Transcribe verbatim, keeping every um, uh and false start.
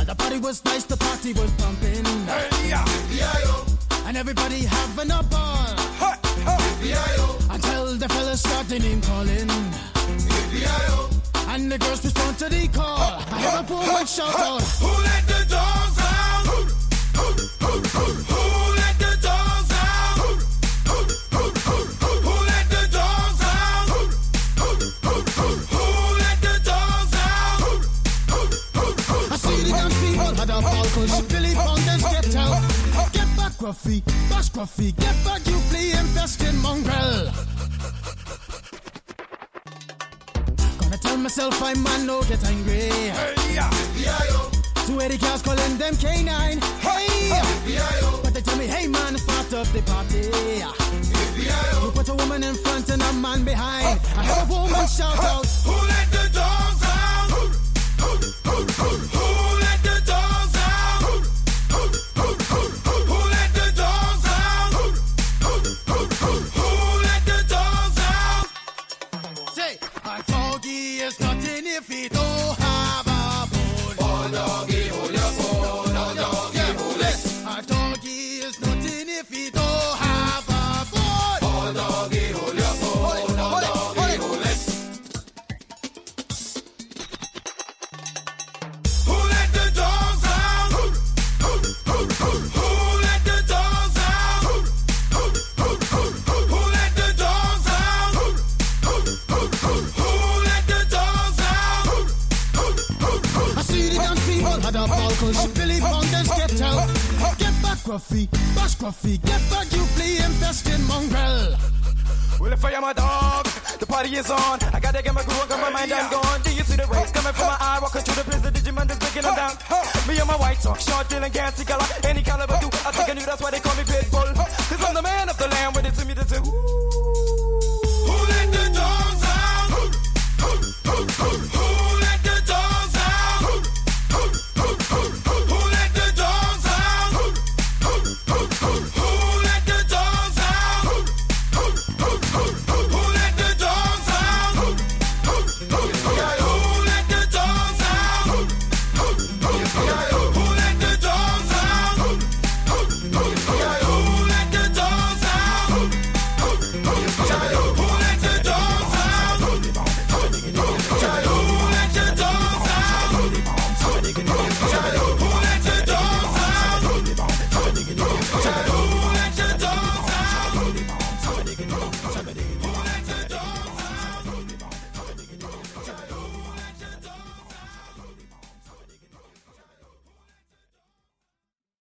The party was nice, the party was pumping. Hey, yeah. And everybody having a ball. Hey, hey. Until the fellas started name calling. And the girls respond to the call. I hear a woman shout out, who let the dogs out? Who let the dogs out? Who let the dogs out? Who let the dogs out? I see the dance people had a ball cause Billy Fountains get out. Get back, Gruffy, bash Gruffy, get back, you flea infested mongrel. Gonna tell myself I man no get angry. Hey, yeah. Two Eddie cars calling them K nine. Hey, but they tell me, hey man, it's part of the party. You put a woman in front and a man behind. I heard a woman shout out, who let the dogs out? Who let the dogs out? Who let the dogs out? Who let the dogs out? say, a doggy is nothing if he don't have a bone. Oh, doggy, hold your bone. Oh, doggy, hold it. A doggy is nothing if he don't have a bone. Oh, doggy, hold your bone. Oh, doggy, hold it. Who let the dogs out? Who let the dogs out? Who let the dogs out? Who let the dogs out? I see the dance people had a ball cause Billy Fountains get out. Get back, Gruffy, bash Gruffy, get back, you flea infested mongrel. Well, if I am a dog, the party is on. I gotta get my groove on, got my mind, I'm gone. Do you see the rays coming from my eye? Walking through the prison, Digimon is breaking them down. Me and my white talk, short, dealing, gassy color. Any caliber do, I think I knew that's why they call me Pitbull. Cause I'm the man of the land, when it's to me, to say, ooh. Who let the dogs out? Who let the dogs out? Who let the dogs out? Who let the dogs out? Who let the dogs out? Who let the dogs out? Who let the dogs out? Who let the dogs out? Who let the dogs out? Who let the dogs out? Who let the dogs out? Who let the dogs out?